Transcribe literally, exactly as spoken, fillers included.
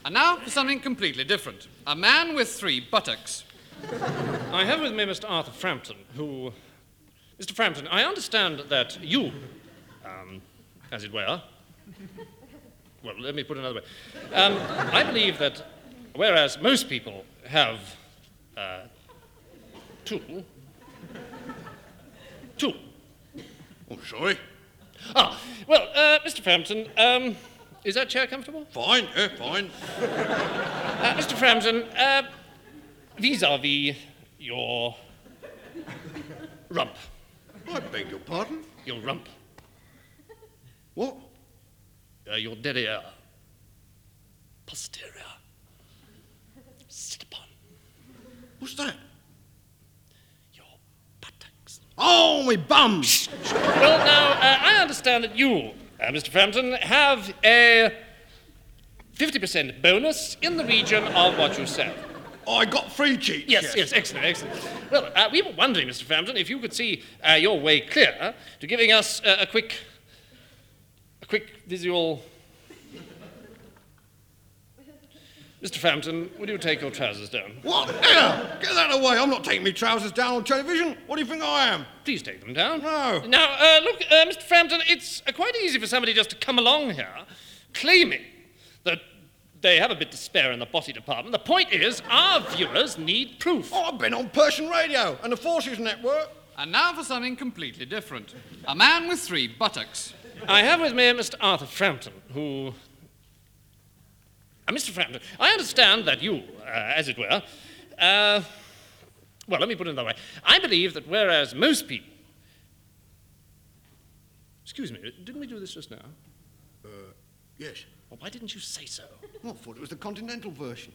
And now for something completely different. A man with three buttocks. I have with me Mister Arthur Frampton, who... Mister Frampton, I understand that you, um, as it were... Well, let me put it another way. Um, I believe that whereas most people have uh, two... Two. Oh, sorry. Ah, well, uh, Mister Frampton, um, is that chair comfortable? Fine, yeah, fine. Uh, Mister Frampton, uh, vis-a-vis your rump. I beg your pardon? Your rump. What? Uh, your derriere. Posterior. Sit upon. What's that? Your buttocks. Oh, my bum! Well, now, uh, I understand that you, uh, Mister Frampton, have a fifty percent bonus in the region of what you sell. I got free cheeks. Yes, yes, excellent, excellent. Well, uh, we were wondering, Mister Frampton, if you could see uh, your way clear to giving us uh, a quick, a quick visual... Mister Frampton, would you take your trousers down? What? Here! Get that away. I'm not taking my trousers down on television. What do you think I am? Please take them down. No. Now, uh, look, uh, Mister Frampton, it's uh, quite easy for somebody just to come along here claiming that they have a bit to spare in the body department. The point is, our viewers need proof. Oh, I've been on Persian radio and the Forces Network. And now for something completely different. A man with three buttocks. I have with me Mister Arthur Frampton, who... Uh, Mister Frampton, I understand that you, uh, as it were, uh, well, let me put it another way. I believe that whereas most people... Excuse me, didn't we do this just now? Uh, yes. Well, why didn't you say so? Well, I thought it was the continental version.